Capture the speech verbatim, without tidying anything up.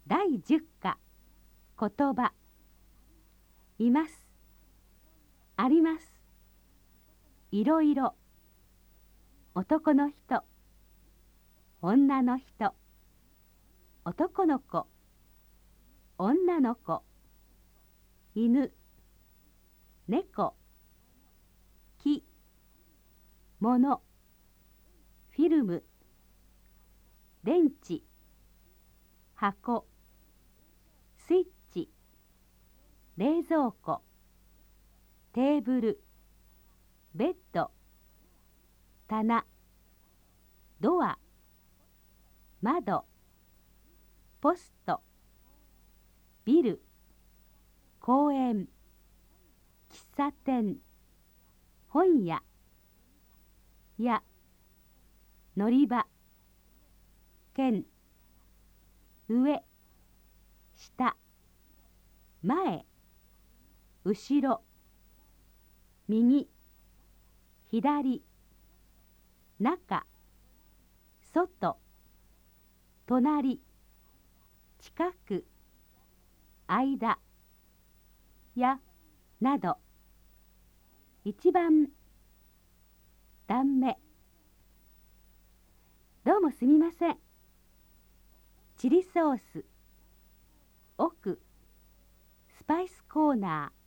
だいじゅっか言葉。います、あります、いろいろ。男の人、女の人、男の子、女の子、犬、猫、木、物、フィルム、電池、箱、スイッチ、冷蔵庫、テーブル、ベッド、棚、ドア、窓、ポスト、ビル、公園、喫茶店、本屋、や、乗り場、県、上、下、前、後ろ、右、左、中、外、隣、近く、間、や、など。一番、段目。どうもすみません。チリソース、奥、スパイスコーナー。